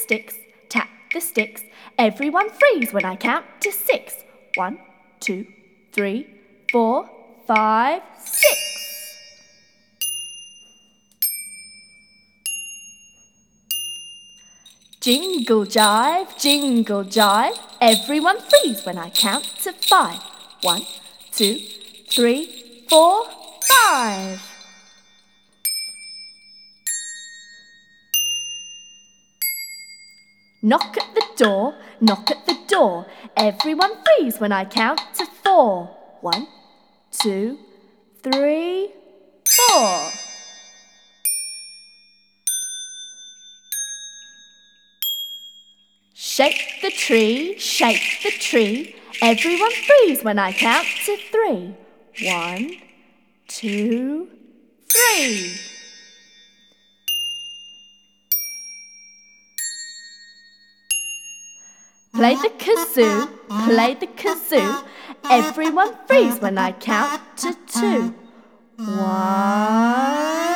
sticks, tap the sticks. Everyone freeze when I count to 6. 1, 2, 3, 4, 5, 6. Jingle jive, everyone freeze when I count to 5. 1, 2, 3, 4, 5. Knock at the door, everyone freeze when I count to 4. 1, 2, 3, 4. Shake the tree, everyone freeze when I count to 3. 1, 2, 3. Play the kazoo, everyone freeze when I count to 2. 1,